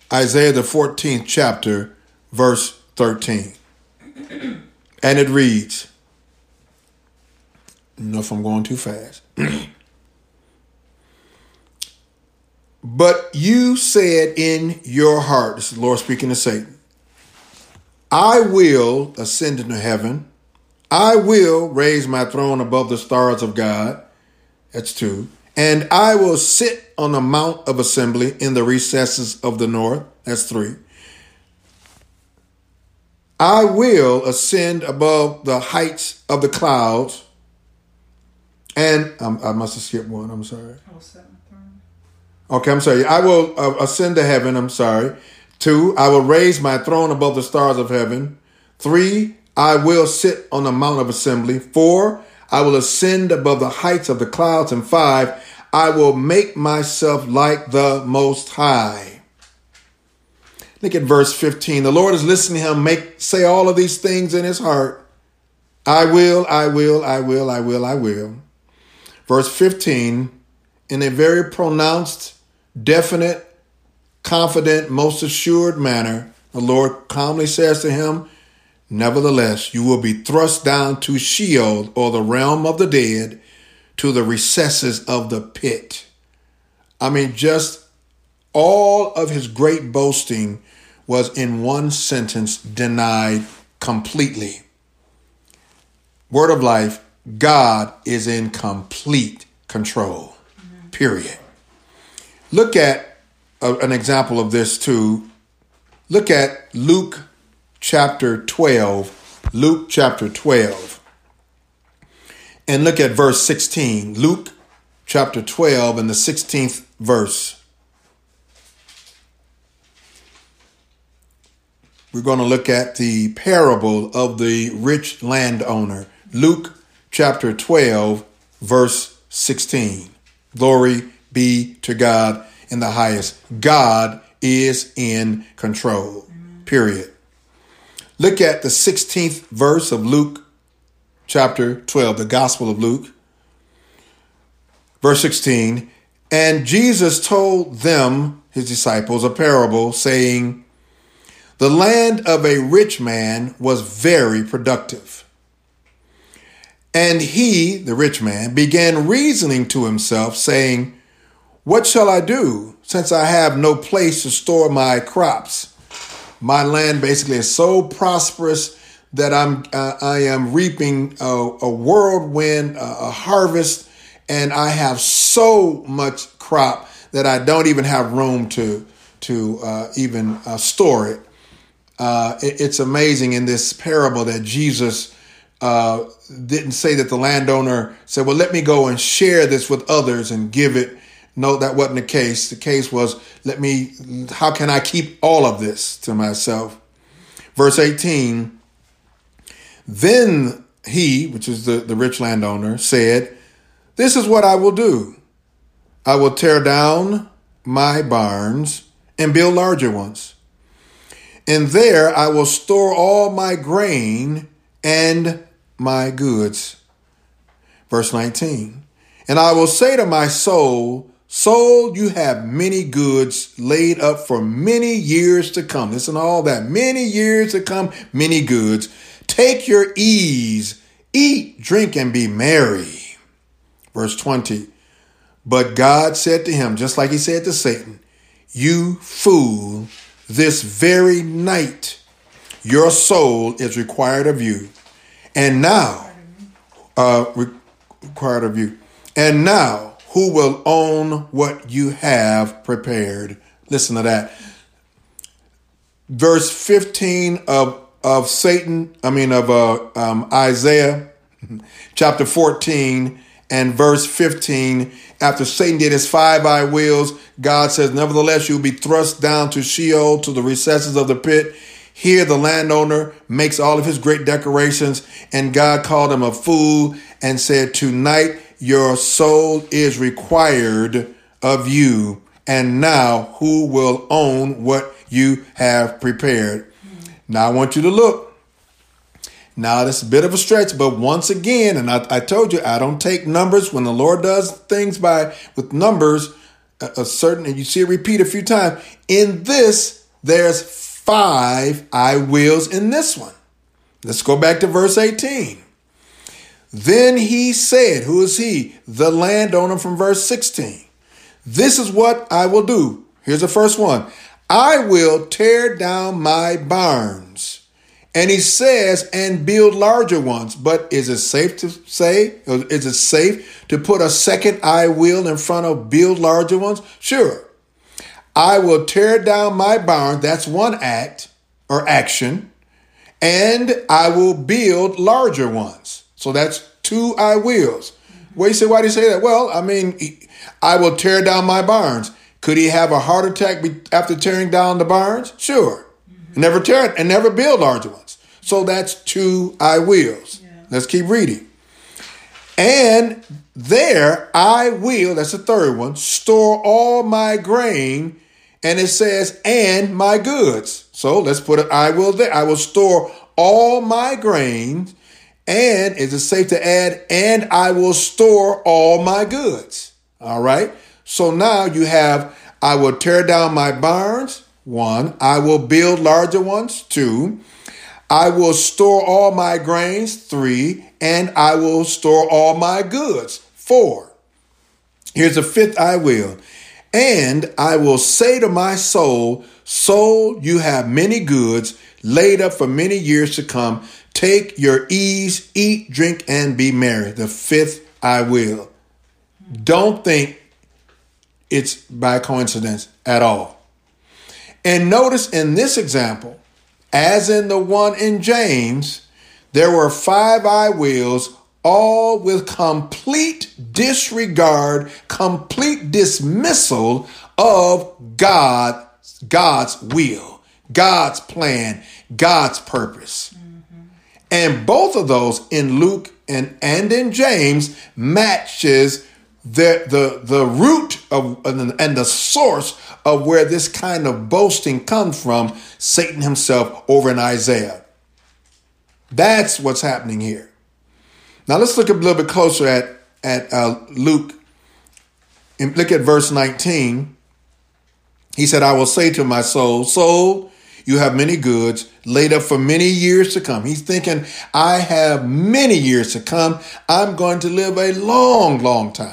Isaiah the 14th chapter, verse 13. And it reads, I don't know if I'm going too fast. But you said in your heart, this is the Lord speaking to Satan, I will ascend into heaven. I will raise my throne above the stars of God. That's 2. And I will sit on the mount of assembly in the recesses of the north. That's 3. I will ascend above the heights of the clouds. And I must have skipped one. I'm sorry. Okay, I'm sorry. I will ascend to heaven. I'm sorry. 2, I will raise my throne above the stars of heaven. 3, I will sit on the mount of assembly. 4, I will ascend above the heights of the clouds. And 5, I will make myself like the Most High. Look at verse 15. The Lord is listening to him say all of these things in his heart. I will, I will, I will, I will, I will. Verse 15, in a very pronounced, definite, confident, most assured manner, the Lord calmly says to him, nevertheless, you will be thrust down to Sheol, or the realm of the dead, to the recesses of the pit. I mean, just all of his great boasting was in one sentence denied completely. Word of life, God is in complete control, period. Look at an example of this too. Look at Luke chapter 12. Luke chapter 12. And look at verse 16. Luke chapter 12 and the 16th verse. We're going to look at the parable of the rich landowner. Luke chapter 12, verse 16. Glory be to God in the highest. God is in control, period. Look at the 16th verse of Luke chapter 12, the Gospel of Luke. Verse 16, and Jesus told them, his disciples, a parable saying, the land of a rich man was very productive. And he, the rich man, began reasoning to himself, saying, what shall I do, since I have no place to store my crops? My land basically is so prosperous that I am reaping a whirlwind, a harvest, and I have so much crop that I don't even have room to even store it. It's amazing in this parable that Jesus didn't say that the landowner said, well, let me go and share this with others and give it. No, that wasn't the case. The case was, how can I keep all of this to myself? Verse 18, then he, which is the rich landowner, said, this is what I will do. I will tear down my barns and build larger ones. And there I will store all my grain and my goods. Verse 19, and I will say to my soul, soul, you have many goods laid up for many years to come. Listen to all that. Many years to come, many goods. Take your ease, eat, drink, and be merry. Verse 20, but God said to him, just like he said to Satan, you fool, this very night your soul is required of you. And now, required of you. And now, who will own what you have prepared? Listen to that. Verse 15 of Isaiah chapter 14 and verse 15. After Satan did his 5 I wills, God says, nevertheless, you'll be thrust down to Sheol, to the recesses of the pit. Here the landowner makes all of his great decorations, and God called him a fool and said, tonight your soul is required of you. And now who will own what you have prepared? Now I want you to look. Now that's a bit of a stretch, but once again, and I told you, I don't take numbers when the Lord does things with numbers, and you see it repeat a few times. In this, there's 5 I wills in this one. Let's go back to verse 18. Then he said, who is he? The landowner from verse 16. This is what I will do. Here's the first one. I will tear down my barns. And he says, and build larger ones. But is it safe to say, or is it safe to put a second I will in front of build larger ones? Sure. I will tear down my barns. That's one act or action. And I will build larger ones. So that's 2 I wills. Well, you say, why do you say that? Well, I mean, I will tear down my barns. Could he have a heart attack after tearing down the barns? Sure. Never tear it and never build larger ones. So that's 2 I wills. Yeah. Let's keep reading. And there I will, that's the third one, store all my grain. And it says, and my goods. So let's put an I will there. I will store all my grain. And is it safe to add, and I will store all my goods? All right. So now you have, I will tear down my barns. 1. I will build larger ones. 2. I will store all my grains. 3. And I will store all my goods. 4. Here's the 5th I will. And I will say to my soul, soul, you have many goods laid up for many years to come. Take your ease, eat, drink, and be merry. The 5th I will. Don't think it's by coincidence at all. And notice in this example, as in the one in James, there were 5 I wills, all with complete disregard, complete dismissal of God's will, God's plan, God's purpose. And both of those in Luke and in James matches the root of and the source of where this kind of boasting comes from, Satan himself over in Isaiah. That's what's happening here. Now let's look a little bit closer at Luke and look at verse 19. He said, I will say to my soul, soul, you have many goods laid up for many years to come. He's thinking, I have many years to come. I'm going to live a long, long time.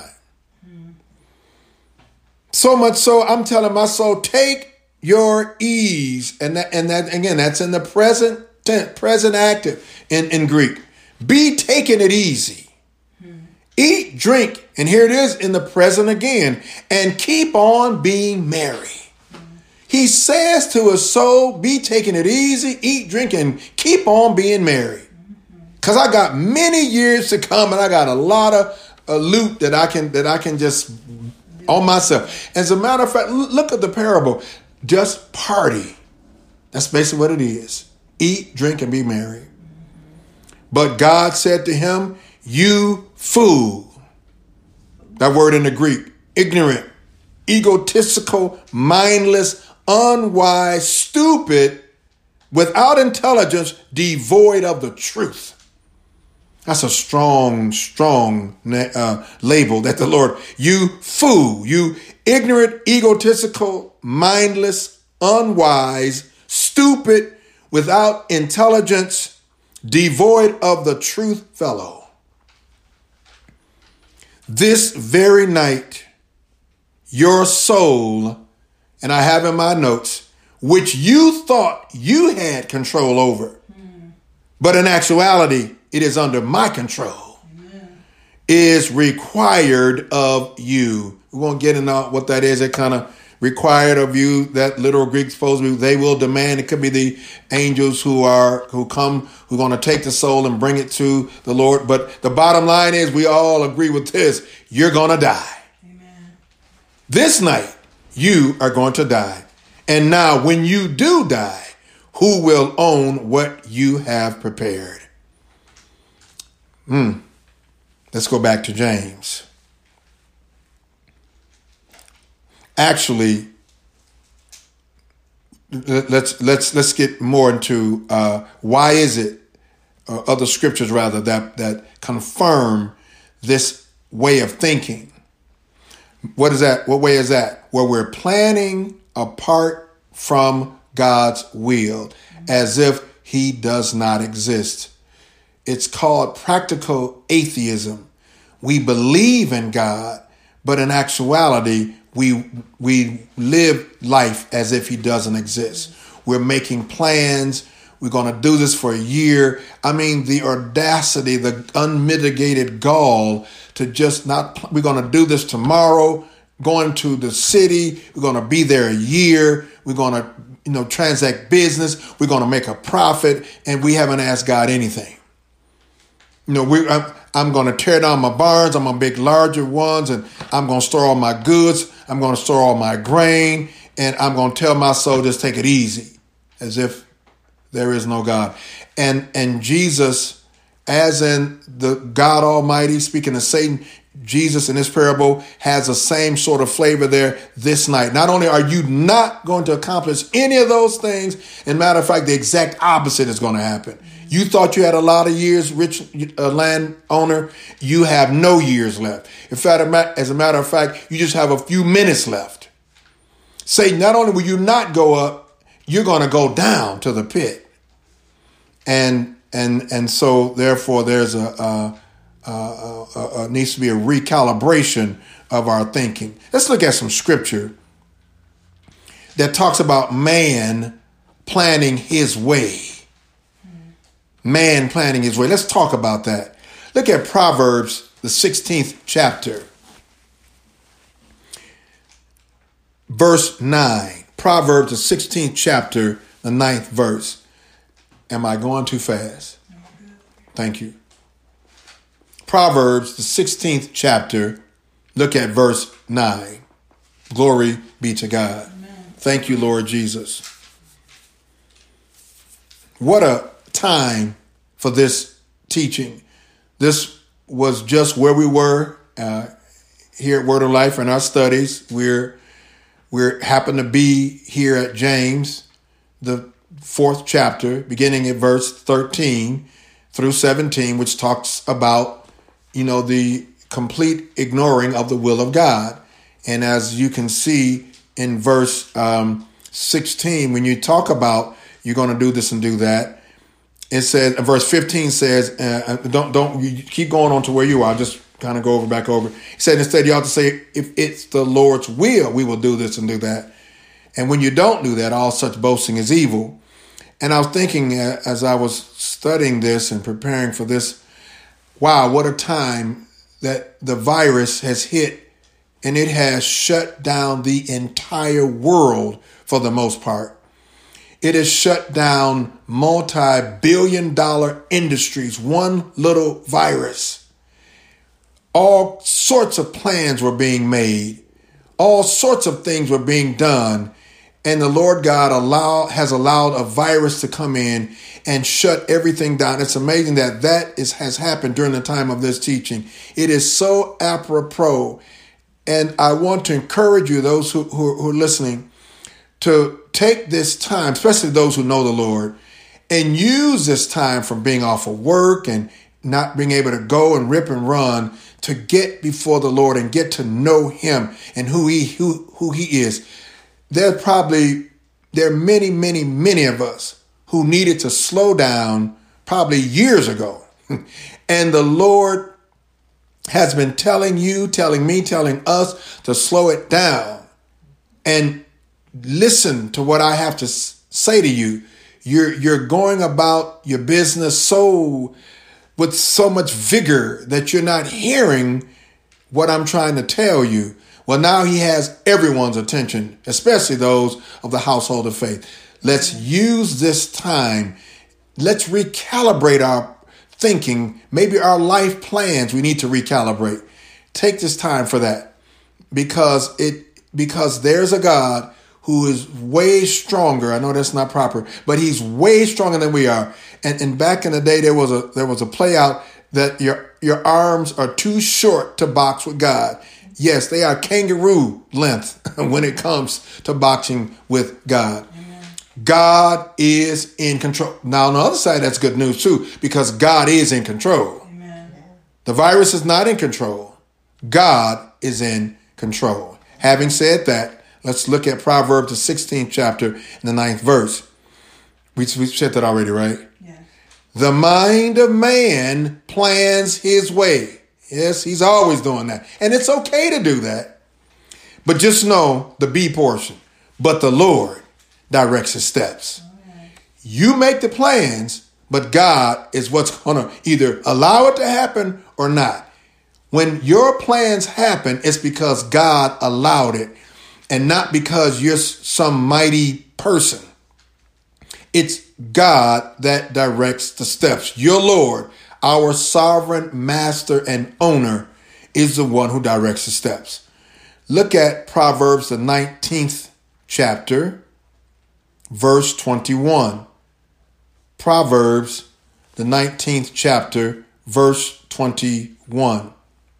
So much so, I'm telling my soul, take your ease. And that again, that's in the present tense, present active in Greek. Be taking it easy. Eat, drink. And here it is in the present again. And keep on being merry. He says to his soul, be taking it easy, eat, drink, and keep on being merry. Because I got many years to come and I got a lot of loot that I can just on myself. As a matter of fact, look at the parable. Just party. That's basically what it is. Eat, drink, and be merry. But God said to him, you fool. That word in the Greek, ignorant, egotistical, mindless, unwise, stupid, without intelligence, devoid of the truth. That's a strong label that the Lord, you fool, you ignorant, egotistical, mindless, unwise, stupid, without intelligence, devoid of the truth fellow. This very night, your soul, and I have in my notes, which you thought you had control over, but in actuality, it is under my control, is required of you. We won't get into what that is. It kind of required of you. That literal Greek supposed to be, they will demand. It could be the angels who are going to take the soul and bring it to the Lord. But the bottom line is we all agree with this. You're going to die. Amen. This night, you are going to die. And now when you do die, who will own what you have prepared? Let's go back to James. Actually, let's get more into why is it, other scriptures rather, that confirm this way of thinking. What is that? What way is that? Where we're planning apart from God's will, as if he does not exist. It's called practical atheism. We believe in God, but in actuality, we live life as if he doesn't exist. We're making plans. We're going to do this for a year. I mean, the audacity, the unmitigated gall to just not, we're going to do this tomorrow, going to the city. We're going to be there a year. We're going to, transact business. We're going to make a profit. And we haven't asked God anything. I'm going to tear down my barns. I'm going to make larger ones, and I'm going to store all my goods. I'm going to store all my grain, and I'm going to tell my soul, just take it easy, as if there is no God. And Jesus, as in the God Almighty, speaking to Satan, Jesus in this parable has the same sort of flavor there this night. Not only are you not going to accomplish any of those things, as a matter of fact, the exact opposite is going to happen. You thought you had a lot of years, rich landowner. You have no years left. In fact, as a matter of fact, you just have a few minutes left. Satan, not only will you not go up, you're going to go down to the pit. And so therefore there's needs to be a recalibration of our thinking. Let's look at some scripture that talks about man planning his way. Man planning his way. Let's talk about that. Look at Proverbs, the 16th chapter, verse 9. Proverbs, the 16th chapter, the 9th verse. Am I going too fast? Thank you. Proverbs, the 16th chapter, look at verse 9. Glory be to God. Amen. Thank you, Lord Jesus. What a time for this teaching. This was just where we were here at Word of Life in our studies. We're happen to be here at James, the 4th chapter, beginning at verse 13 through 17, which talks about, the complete ignoring of the will of God. And as you can see in verse 16, when you talk about you're going to do this and do that, it says, verse 15 says, don't you keep going on to where you are. Just kind of go back over. He said, instead, you ought to say, if it's the Lord's will, we will do this and do that. And when you don't do that, all such boasting is evil. And I was thinking as I was studying this and preparing for this, wow, what a time that the virus has hit, and it has shut down the entire world for the most part. It has shut down multi-billion-dollar industries, one little virus. All sorts of plans were being made. All sorts of things were being done. And the Lord God has allowed a virus to come in and shut everything down. It's amazing that has happened during the time of this teaching. It is so apropos. And I want to encourage you, those who are listening, to take this time, especially those who know the Lord, and use this time from being off of work and not being able to go and rip and run to get before the Lord and get to know him and who he is. There are many, many, many of us who needed to slow down probably years ago. And the Lord has been telling you, telling me, telling us to slow it down and listen to what I have to say to you. You're going about your business with so much vigor that you're not hearing what I'm trying to tell you. Well, now he has everyone's attention, especially those of the household of faith. Let's use this time. Let's recalibrate our thinking. Maybe our life plans we need to recalibrate. Take this time for that because there's a God who is way stronger. I know that's not proper, but he's way stronger than we are. And back in the day, there was a play out that your arms are too short to box with God. Yes, they are kangaroo length when it comes to boxing with God. Amen. God is in control. Now, on the other side, that's good news too, because God is in control. Amen. The virus is not in control. God is in control. Having said that, Let's look at Proverbs, the 16th chapter, and the 9th verse. We said that already, right? Yes. The mind of man plans his way. Yes, he's always doing that. And it's okay to do that. But just know the B portion. But the Lord directs his steps. Okay. You make the plans, but God is what's going to either allow it to happen or not. When your plans happen, it's because God allowed it and not because you're some mighty person. It's God that directs the steps. Your Lord, our sovereign master and owner, is the one who directs the steps. Look at Proverbs, the 19th chapter, verse 21. Proverbs, the 19th chapter, verse 21.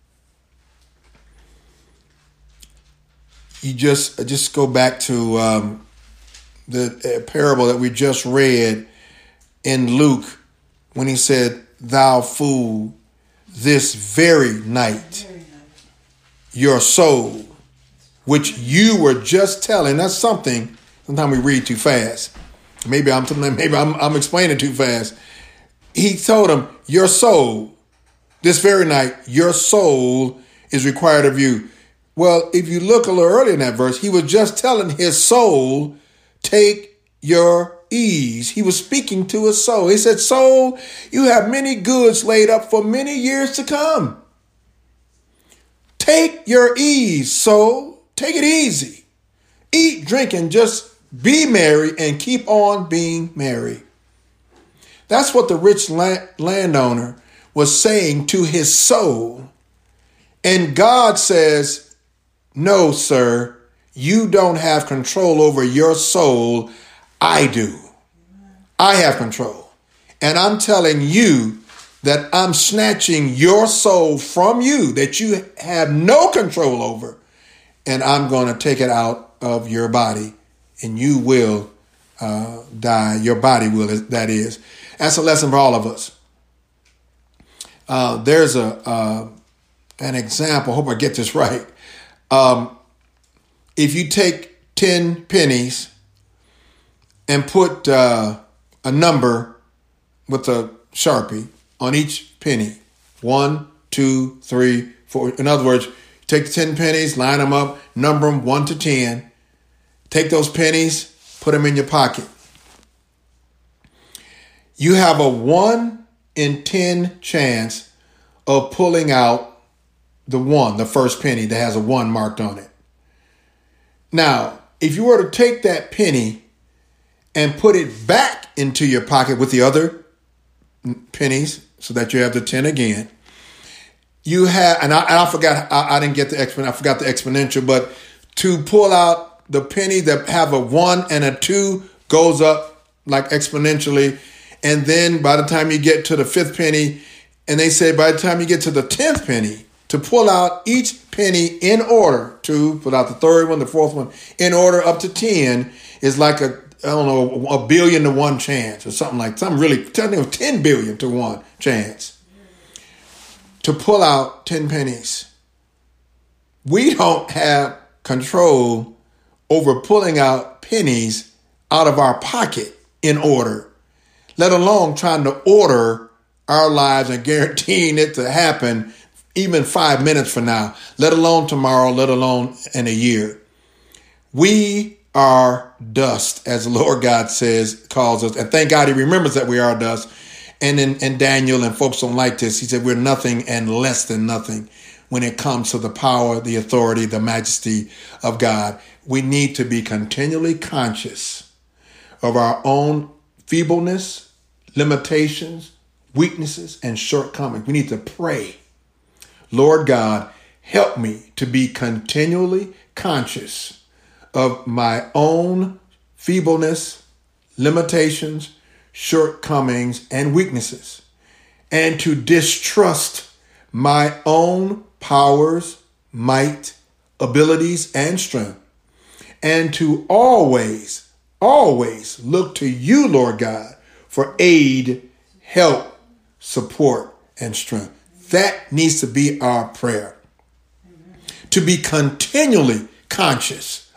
You just go back to the parable that we just read in Luke when he said, "Thou fool, this very night, your soul, which you were just telling." That's something. Sometimes we read too fast. Maybe I'm explaining too fast. He told him, "Your soul, this very night, your soul is required of you." Well, if you look a little earlier in that verse, he was just telling his soul, "Take your ease." He was speaking to his soul. He said, "Soul, you have many goods laid up for many years to come. Take your ease, soul. Take it easy. Eat, drink, and just be merry and keep on being merry." That's what the rich landowner was saying to his soul. And God says, "No, sir, you don't have control over your soul. I do. I have control. And I'm telling you that I'm snatching your soul from you that you have no control over. And I'm going to take it out of your body and you will die. Your body will, that is." That's a lesson for all of us. There's an example. I hope I get this right. If you take 10 pennies and put a number with a Sharpie on each penny, 1, 2, 3, 4. In other words, take the 10 pennies, line them up, number them 1 to 10. Take those pennies, put them in your pocket. You have a 1 in 10 chance of pulling out the first penny that has a 1 marked on it. Now, if you were to take that penny and put it back into your pocket with the other pennies so that you have the 10 again, you have, and I forgot, I didn't get the exponential, I forgot the exponential, but to pull out the penny that have a 1 and a 2 goes up like exponentially. And then by the time you get to the 5th penny, and they say by the time you get to the 10th penny, to pull out each penny in order, to pull out the 3rd one, the 4th one, in order up to 10 is like a 1 billion to 1 chance or something really, 10 billion to 1 chance to pull out 10 pennies. We don't have control over pulling out pennies out of our pocket in order, let alone trying to order our lives and guaranteeing it to happen even 5 minutes from now, let alone tomorrow, let alone in a year. We are dust, as the Lord God calls us. And thank God he remembers that we are dust. And in Daniel, and folks don't like this, he said we're nothing and less than nothing when it comes to the power, the authority, the majesty of God. We need to be continually conscious of our own feebleness, limitations, weaknesses, and shortcomings. We need to pray, "Lord God, help me to be continually conscious of my own feebleness, limitations, shortcomings, and weaknesses, and to distrust my own powers, might, abilities, and strength, and to always look to you, Lord God, for aid, help, support, and strength." That needs to be our prayer. To be continually conscious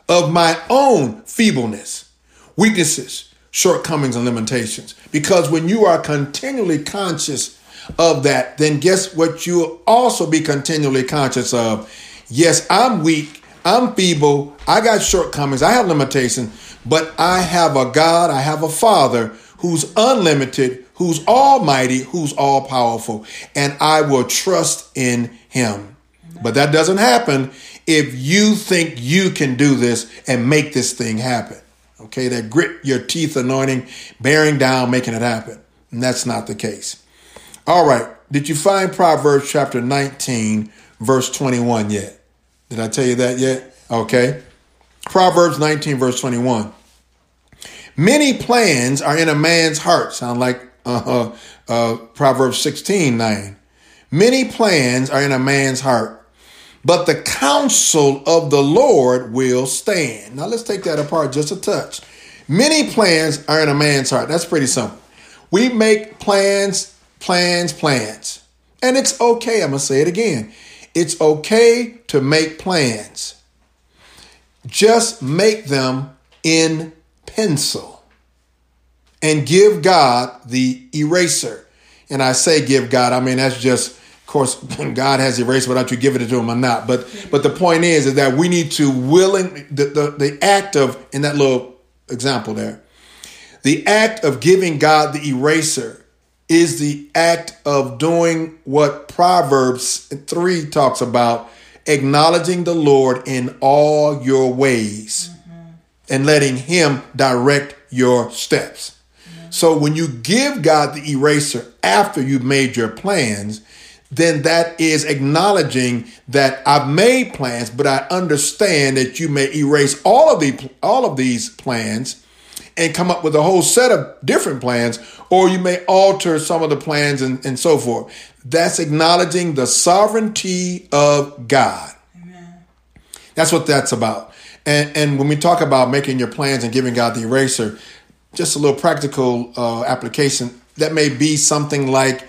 of my own feebleness, weaknesses, shortcomings, and limitations. Because when you are continually conscious of that, then guess what you'll also be continually conscious of? Yes, I'm weak, I'm feeble, I got shortcomings, I have limitations, but I have a God, I have a Father who's unlimited, who's almighty, who's all powerful, and I will trust in him. But that doesn't happen if you think you can do this and make this thing happen. Okay, that grit your teeth anointing, bearing down, making it happen. And that's not the case. All right. Did you find Proverbs chapter 19, verse 21 yet? Did I tell you that yet? Okay. Proverbs 19, verse 21. Many plans are in a man's heart. Sound like Proverbs 16, 9. Many plans are in a man's heart, but the counsel of the Lord will stand. Now let's take that apart just a touch. Many plans are in a man's heart. That's pretty simple. We make plans. And it's okay. I'm going to say it again. It's okay to make plans. Just make them in pencil and give God the eraser. And I say give God, I mean, that's just, of course, God has erased whether you give it to him or not. But the point is that we need to the act of, in that little example there, the act of giving God the eraser is the act of doing what Proverbs 3 talks about, acknowledging the Lord in all your ways and letting him direct your steps. So when you give God the eraser after you've made your plans, then that is acknowledging that I've made plans, but I understand that you may erase all of these plans and come up with a whole set of different plans, or you may alter some of the plans and so forth. That's acknowledging the sovereignty of God. Amen. That's what that's about. And when we talk about making your plans and giving God the eraser, just a little practical application, that may be something like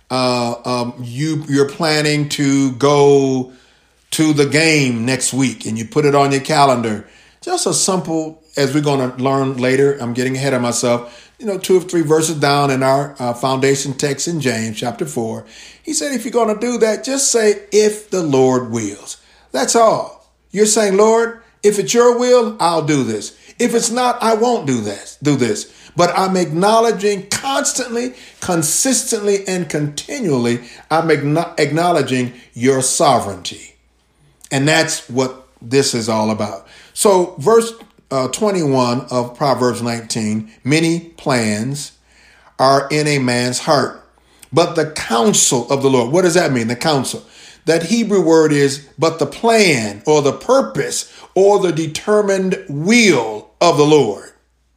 you're planning to go to the game next week and you put it on your calendar. Just a simple, as we're going to learn later, I'm getting ahead of myself, 2 or 3 verses down in our foundation text in James chapter 4. He said, if you're going to do that, just say, if the Lord wills. That's all. You're saying, Lord, if it's your will, I'll do this. If it's not, I won't do this. But I'm acknowledging constantly, consistently, and continually, I'm acknowledging your sovereignty. And that's what this is all about. So verse 21 of Proverbs 19, many plans are in a man's heart, but the counsel of the Lord. What does that mean? The counsel. That Hebrew word is, but the plan or the purpose or the determined will of the Lord.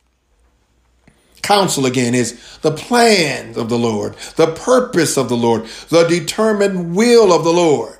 Counsel again is the plans of the Lord, the purpose of the Lord, the determined will of the Lord.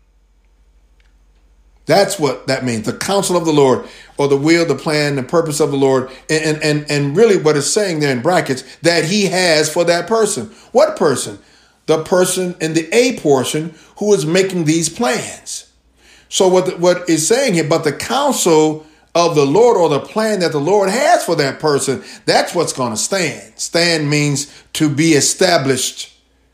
That's what that means. The counsel of the Lord, or the will, the plan, the purpose of the Lord. And really what it's saying there in brackets, that he has for that person. What person? The person in the A portion who is making these plans. So what is saying here, but the counsel of the Lord, or the plan that the Lord has for that person, that's what's going to stand. Stand means to be established.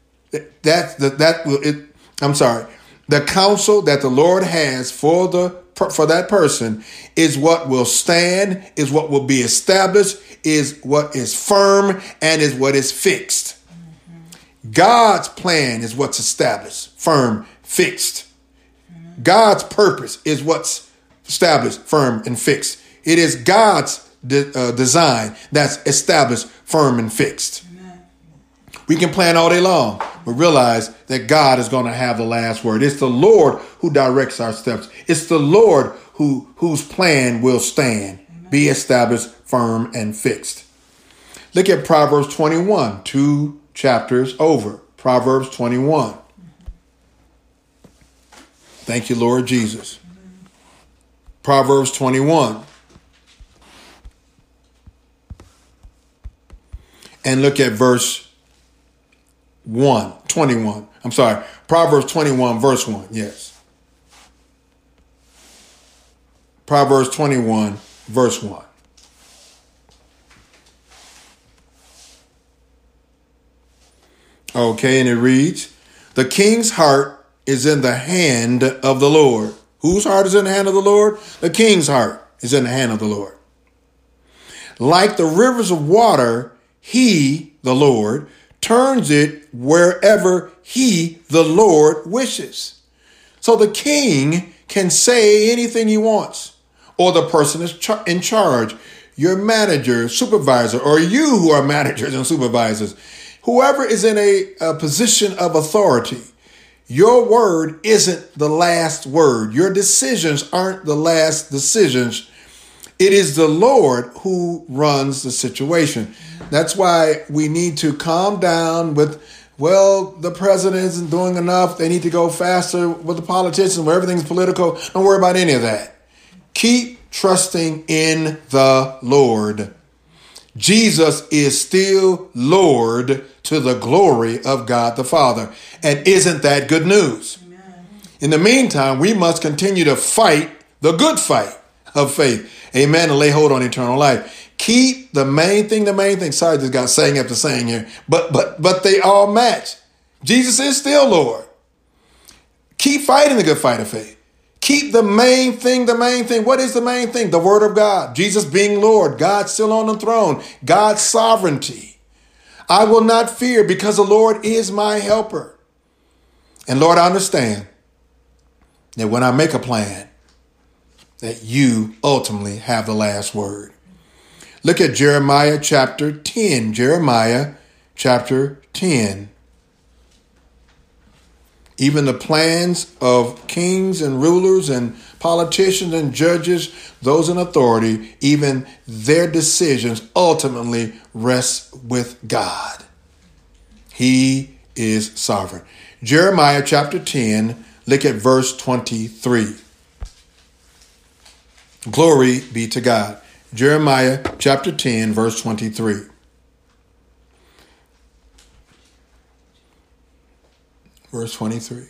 The counsel that the Lord has for that person is what will stand, is what will be established, is what is firm, and is what is fixed. Mm-hmm. God's plan is what's established, firm, fixed. Mm-hmm. God's purpose is what's established, firm, and fixed. It is God's design that's established, firm, and fixed. We can plan all day long, but realize that God is going to have the last word. It's the Lord who directs our steps. It's the Lord whose plan will stand, be established, firm, and fixed. Look at Proverbs 21, 2 chapters over. Proverbs 21. Thank you, Lord Jesus. Proverbs 21. And look at verse 21. I'm sorry. Proverbs 21, verse 1. Yes. Proverbs 21, verse 1. Okay, and it reads, the king's heart is in the hand of the Lord. Whose heart is in the hand of the Lord? The king's heart is in the hand of the Lord. Like the rivers of water, he, the Lord, turns it wherever he, the Lord, wishes. So the king can say anything he wants, or the person is in charge, your manager, supervisor, or you who are managers and supervisors. Whoever is in a position of authority, your word isn't the last word. Your decisions aren't the last decisions. It is the Lord who runs the situation. That's why we need to calm down with, well, the president isn't doing enough. They need to go faster with the politicians where everything's political. Don't worry about any of that. Keep trusting in the Lord. Jesus is still Lord to the glory of God the Father. And isn't that good news? Amen. In the meantime, we must continue to fight the good fight of faith. Amen. And lay hold on eternal life. Keep the main thing. Sorry, this got saying after saying here, but they all match. Jesus is still Lord. Keep fighting the good fight of faith. Keep the main thing. What is the main thing? The word of God. Jesus being Lord. God still on the throne. God's sovereignty. I will not fear because the Lord is my helper. And Lord, I understand that when I make a plan, that you ultimately have the last word. Look at Jeremiah chapter 10. Jeremiah chapter 10. Even the plans of kings and rulers and politicians and judges, those in authority, even their decisions ultimately rest with God. He is sovereign. Jeremiah chapter 10, look at verse 23. Glory be to God. Jeremiah chapter 10, verse 23. Verse 23.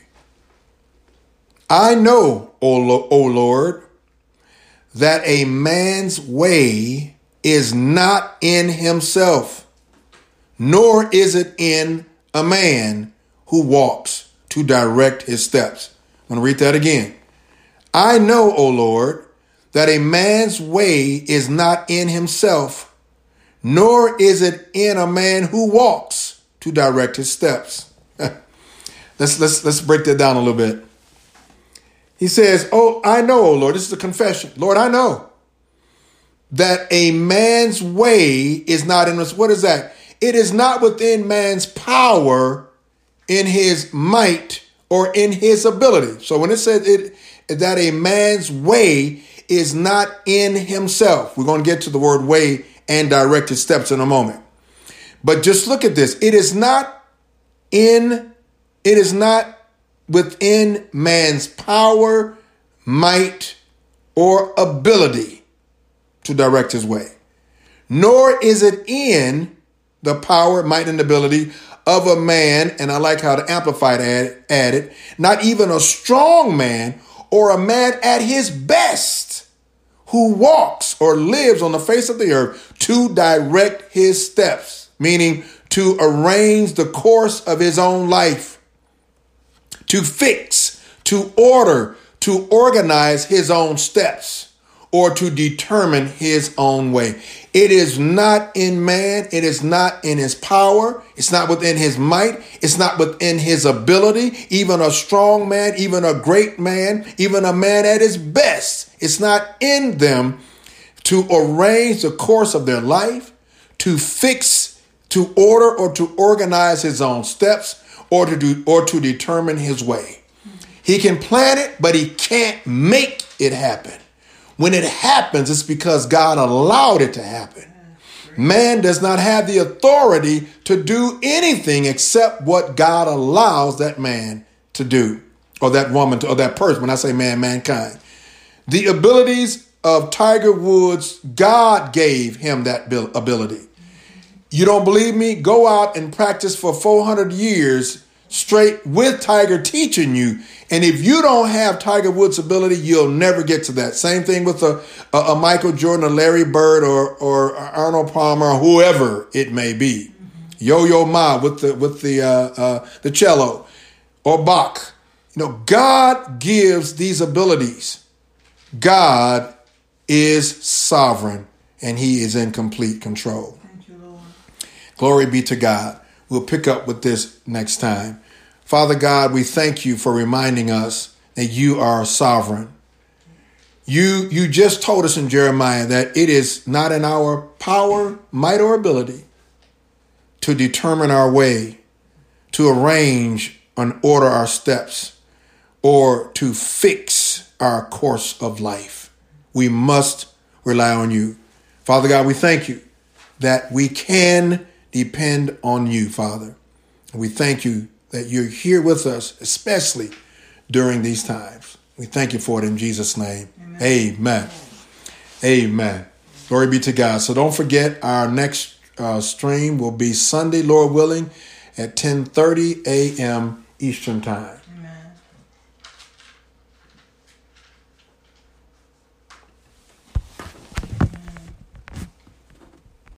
I know, O Lord, that a man's way is not in himself, nor is it in a man who walks to direct his steps. I'm going to read that again. I know, O Lord, that a man's way is not in himself, nor is it in a man who walks to direct his steps. Let's break that down a little bit. He says, oh, I know, O Lord, this is a confession. Lord, I know that a man's way is not in us. What is that? It is not within man's power, in his might, or in his ability. So when it says that a man's way is not in himself, we're going to get to the word way and directed steps in a moment. But just look at this. It is not within man's power, might, or ability to direct his way. Nor is it in the power, might, and ability of a man, and I like how the Amplified added, not even a strong man or a man at his best who walks or lives on the face of the earth to direct his steps, meaning to arrange the course of his own life, to fix, to order, to organize his own steps, or to determine his own way. It is not in man. It is not in his power. It's not within his might. It's not within his ability. Even a strong man, even a great man, even a man at his best, it's not in them to arrange the course of their life, to fix, to order, or to organize his own steps, or to determine his way. He can plan it, but he can't make it happen. When it happens, it's because God allowed it to happen. Man does not have the authority to do anything except what God allows that man to do, or that woman, or that person. When I say man, mankind. The abilities of Tiger Woods, God gave him that ability. You don't believe me? Go out and practice for 400 years straight with Tiger teaching you. And if you don't have Tiger Woods' ability, you'll never get to that. Same thing with a Michael Jordan, a Larry Bird, or Arnold Palmer, or whoever it may be. Yo-Yo Ma with the cello, or Bach. God gives these abilities. God is sovereign, and he is in complete control. Thank you, Lord. Glory be to God. We'll pick up with this next time. Father God, we thank you for reminding us that you are sovereign. You just told us in Jeremiah that it is not in our power, might, or ability to determine our way, to arrange and order our steps, or to fix our course of life. We must rely on you. Father God, we thank you that we can depend on you, Father. And we thank you that you're here with us, especially during these times. We thank you for it in Jesus' name. Amen. Amen. Glory be to God. So don't forget, our next stream will be Sunday, Lord willing, at 10:30 a.m. Eastern Time.